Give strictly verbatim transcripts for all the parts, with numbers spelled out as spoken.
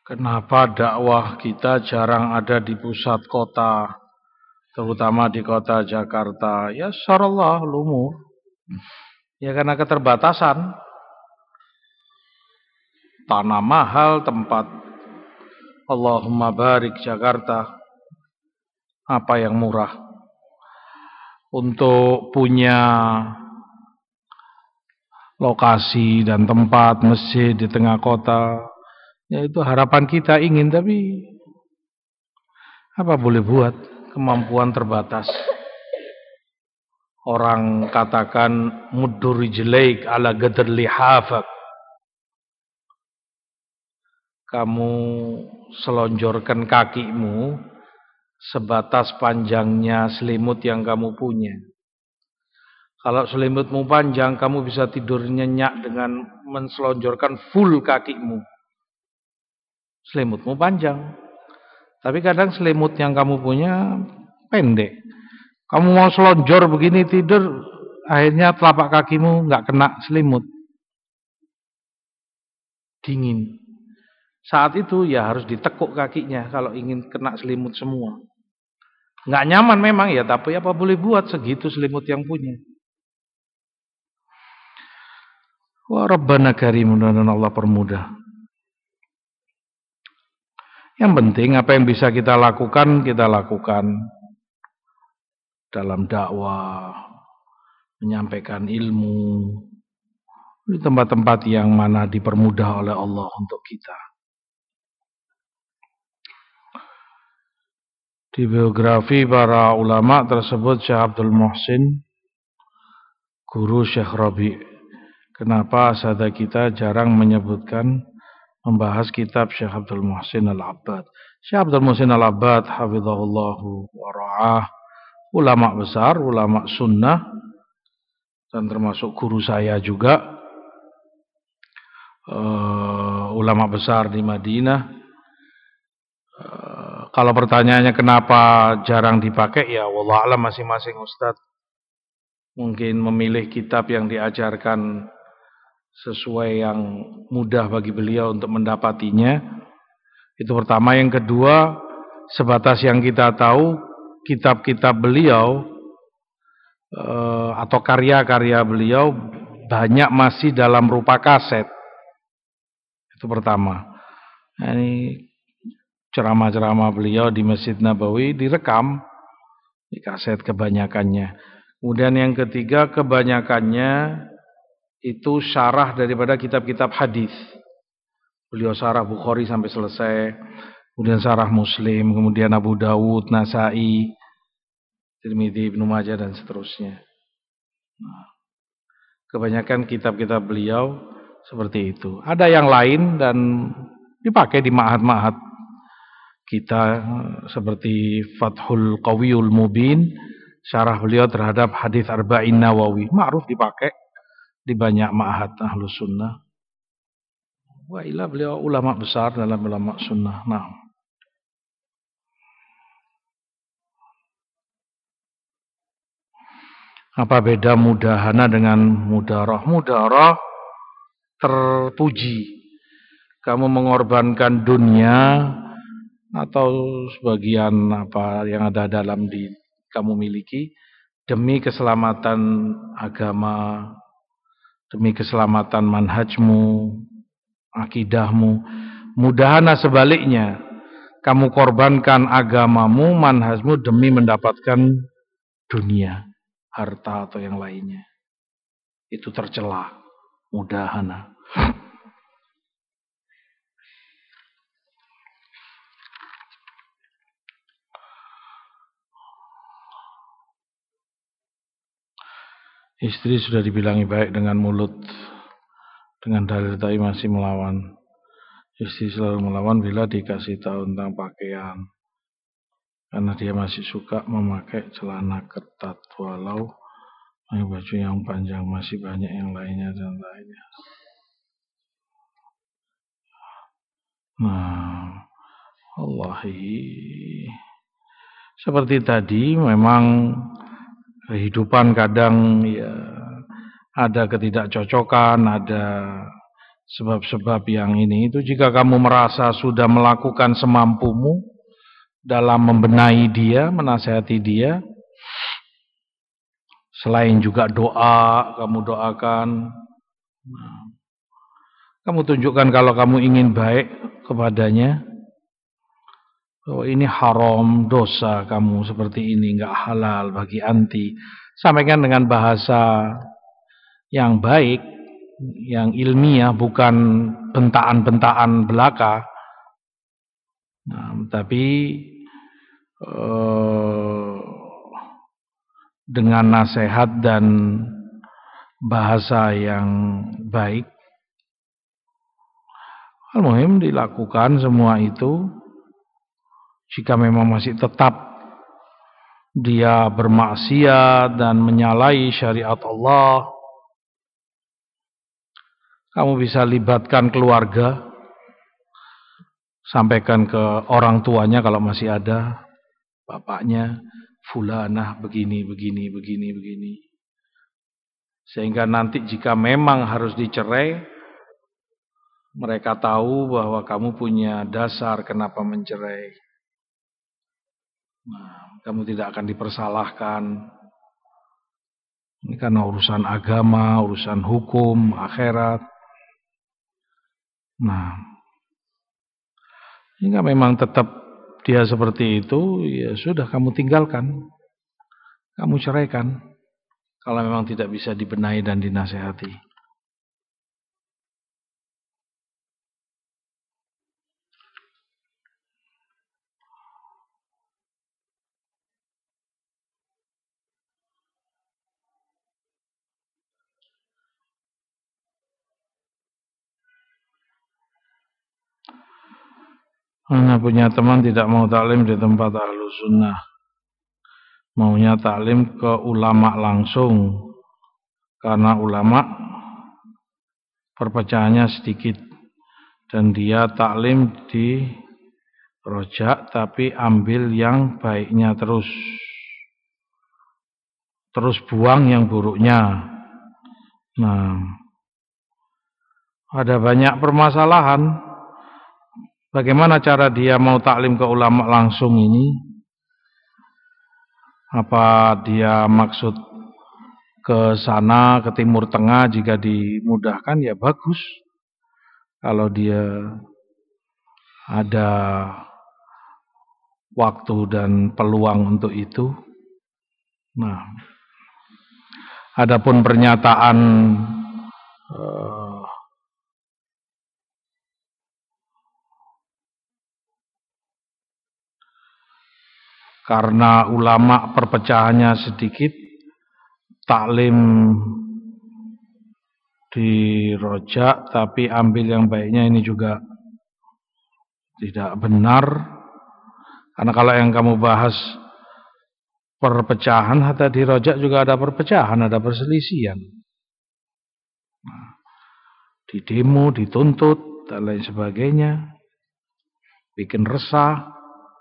Kenapa dakwah kita jarang ada di pusat kota, terutama di kota Jakarta? Ya syarallah lumur. Ya karena keterbatasan. Tanah mahal, tempat. Allahumma barik Jakarta. Apa yang murah? Untuk punya lokasi dan tempat masjid di tengah kota, ya itu harapan kita ingin, tapi apa boleh buat, kemampuan terbatas. Orang katakan muddur rijlaik ala qadr lihafak. Kamu selonjorkan kakimu sebatas panjangnya selimut yang kamu punya. Kalau selimutmu panjang, kamu bisa tidur nyenyak dengan menselonjorkan full kakimu. Selimutmu panjang. Tapi kadang selimut yang kamu punya pendek. Kamu mau selonjor begini tidur, akhirnya telapak kakimu nggak kena selimut. Dingin. Saat itu ya harus ditekuk kakinya kalau ingin kena selimut semua. Nggak nyaman memang ya, tapi apa boleh buat, segitu selimut yang punya. Wa Rabbana Karim, dan Allah permudah. Yang penting apa yang bisa kita lakukan, kita lakukan dalam dakwah, menyampaikan ilmu di tempat-tempat yang mana dipermudah oleh Allah untuk kita. Di biografi para ulama tersebut Syekh Abdul Muhsin, guru Syekh Rabi'. Kenapa asatidz kita jarang menyebutkan, membahas kitab Syekh Abdul Muhsin Al-Abbad. Syekh Abdul Muhsin Al-Abbad hafizahullahu wa ra'ah, ulama besar, ulama sunnah, dan termasuk guru saya juga, uh, ulama besar di Madinah. Uh, kalau pertanyaannya kenapa jarang dipakai, ya wallah alam, masing-masing ustadz mungkin memilih kitab yang diajarkan sesuai yang mudah bagi beliau untuk mendapatinya. Itu pertama. Yang kedua, sebatas yang kita tahu, kitab-kitab beliau uh, atau karya-karya beliau banyak masih dalam rupa kaset. Itu pertama. Nah, ini ceramah-ceramah beliau di Masjid Nabawi direkam di kaset kebanyakannya. Kemudian yang ketiga, kebanyakannya itu syarah daripada kitab-kitab hadis. Beliau syarah Bukhari sampai selesai, kemudian syarah Muslim, kemudian Abu Dawud, Nasai, Tirmidzi, Ibnu Majah, dan seterusnya. Nah, kebanyakan kitab-kitab beliau seperti itu. Ada yang lain dan dipakai di ma'had-ma'had kita, seperti Fathul Qawiyul Mubin, syarah beliau terhadap hadis Arba'in Nawawi, ma'ruf dipakai di banyak ma'had Ahlus Sunnah. Wa ila beliau ulama besar dalam ulama sunnah. Nah, apa beda mudahana dengan mudarah? Mudarah terpuji. Kamu mengorbankan dunia atau sebagian apa yang ada dalam di kamu miliki demi keselamatan agama, demi keselamatan manhajmu, akidahmu. Mudahana sebaliknya, kamu korbankan agamamu, manhajmu demi mendapatkan dunia, harta atau yang lainnya. Itu tercela, mudahana. Istri sudah dibilangi baik dengan mulut, dengan dalil tapi masih melawan. Istri selalu melawan bila dikasih tahu tentang pakaian, karena dia masih suka memakai celana ketat walau baju yang panjang, masih banyak yang lainnya dan lainnya. Nah, Allahi, seperti tadi, memang kehidupan kadang ya ada ketidakcocokan, ada sebab-sebab yang ini itu, jika kamu merasa sudah melakukan semampumu dalam membenahi dia, menasihati dia, selain juga doa, kamu doakan, kamu tunjukkan kalau kamu ingin baik kepadanya, bahwa ini haram, dosa kamu seperti ini, enggak halal bagi anti. Sampaikan dengan bahasa yang baik, yang ilmiah, bukan bentaan-bentaan belaka. Nah, tapi eh, dengan nasihat dan bahasa yang baik. Al-muhim dilakukan semua itu. Jika memang masih tetap dia bermaksiat dan menyalahi syariat Allah, kamu bisa libatkan keluarga, sampaikan ke orang tuanya kalau masih ada, bapaknya, fulanah begini, begini, begini, begini. Sehingga nanti jika memang harus dicerai, mereka tahu bahwa kamu punya dasar kenapa mencerai. Nah, kamu tidak akan dipersalahkan. Ini karena urusan agama, urusan hukum, akhirat. Nah, jika memang tetap dia seperti itu, ya sudah, kamu tinggalkan, kamu ceraikan. Kalau memang tidak bisa dibenahi dan dinasehati. Hanya punya teman tidak mau taklim di tempat Ahlus Sunnah, maunya taklim ke ulama langsung, karena ulama perpecahannya sedikit, dan dia taklim di rojak tapi ambil yang baiknya terus, terus buang yang buruknya. Nah, ada banyak permasalahan. Bagaimana cara dia mau taklim ke ulama langsung ini? Apa dia maksud ke sana, ke Timur Tengah, jika dimudahkan ya bagus. Kalau dia ada waktu dan peluang untuk itu. Nah, adapun pernyataan uh, karena ulama perpecahannya sedikit, taklim di rojak tapi ambil yang baiknya, ini juga tidak benar. Karena kalau yang kamu bahas perpecahan, hatta di rojak juga ada perpecahan, ada perselisihan. Nah, di demo, dituntut dan lain sebagainya, bikin resah.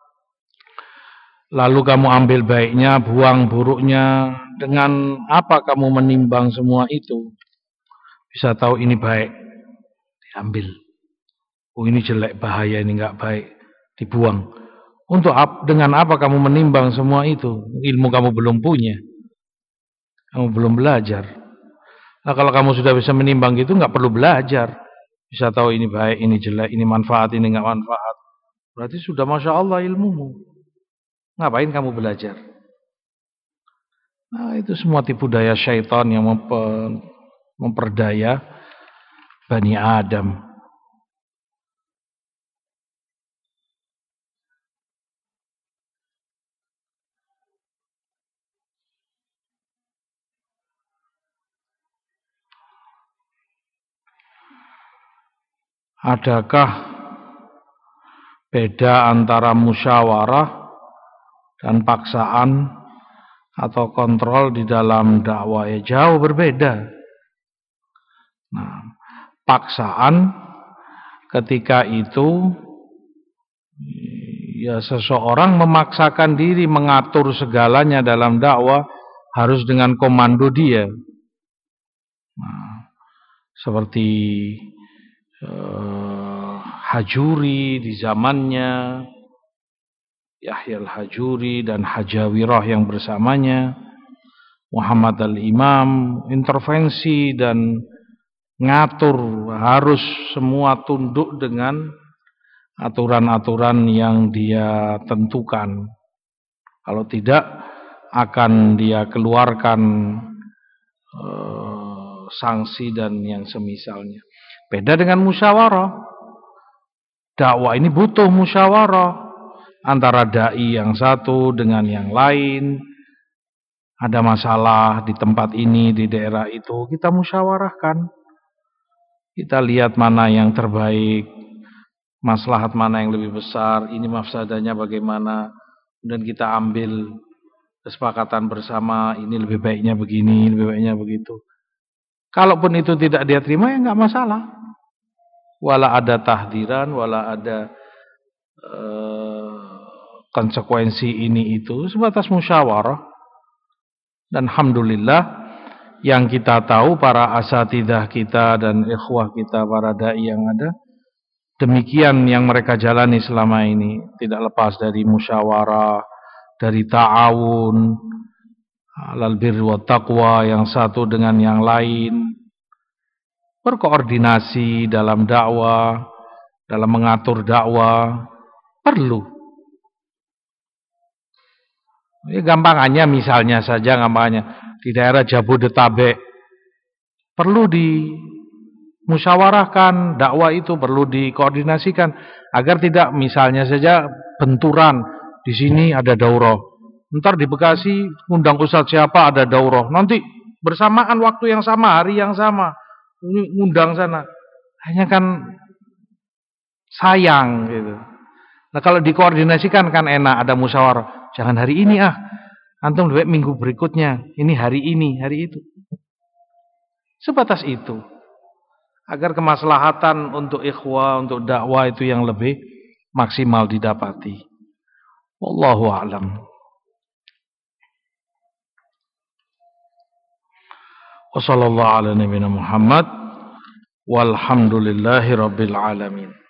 Lalu kamu ambil baiknya, buang buruknya. Dengan apa kamu menimbang semua itu? Bisa tahu ini baik, diambil. Oh, ini jelek, bahaya, ini enggak baik, dibuang. Untuk ap, dengan apa kamu menimbang semua itu? Ilmu kamu belum punya. Kamu belum belajar. Nah, kalau kamu sudah bisa menimbang gitu, enggak perlu belajar. Bisa tahu ini baik, ini jelek, ini manfaat, ini enggak manfaat. Berarti sudah Masya Allah ilmumu. Ngapain kamu belajar? Nah, itu semua tipu daya syaitan yang memperdaya Bani Adam. Adakah beda antara musyawarah dan paksaan atau kontrol di dalam dakwah? Ya, jauh berbeda. Nah, paksaan ketika itu ya seseorang memaksakan diri mengatur segalanya dalam dakwah harus dengan komando dia. Nah, seperti uh, Hajuri di zamannya, Yahya al-Hajuri dan Hajawirah yang bersamanya, Muhammad al-Imam, intervensi dan ngatur harus semua tunduk dengan aturan-aturan yang dia tentukan. Kalau tidak akan dia keluarkan eh, sanksi dan yang semisalnya. Beda dengan musyawarah. Dakwah ini butuh musyawarah antara dai yang satu dengan yang lain. Ada masalah di tempat ini, di daerah itu, kita musyawarahkan. Kita lihat mana yang terbaik, maslahat mana yang lebih besar, ini mafsadahnya bagaimana, dan kita ambil kesepakatan bersama, ini lebih baiknya begini, lebih baiknya begitu. Kalaupun itu tidak dia terima, ya nggak masalah. Wala ada tahdiran, wala ada uh, konsekuensi ini itu, sebatas musyawarah. Dan alhamdulillah yang kita tahu para asatidah kita dan ikhwah kita, para dai yang ada, demikian yang mereka jalani selama ini, tidak lepas dari musyawarah, dari ta'awun, alal birri wa taqwa, yang satu dengan yang lain, berkoordinasi dalam dakwah, dalam mengatur dakwah, perlu. Ini gampangannya misalnya saja, gampangannya di daerah Jabodetabek perlu dimusyawarahkan, dakwah itu perlu dikoordinasikan agar tidak misalnya saja benturan. Di sini ada daurah, ntar di Bekasi undang ustadz siapa ada daurah, nanti bersamaan waktu yang sama, hari yang sama undang sana, hanya kan sayang gitu. Nah kalau dikoordinasikan kan enak, ada musyawarah. Jangan hari ini ah, antum lebih minggu berikutnya, ini hari ini, hari itu. Sebatas itu. Agar kemaslahatan untuk ikhwah, untuk dakwah itu yang lebih maksimal didapati. Wallahu a'lam. Wa sallallahu ala nabiyina Muhammad walhamdulillahi rabbil alamin.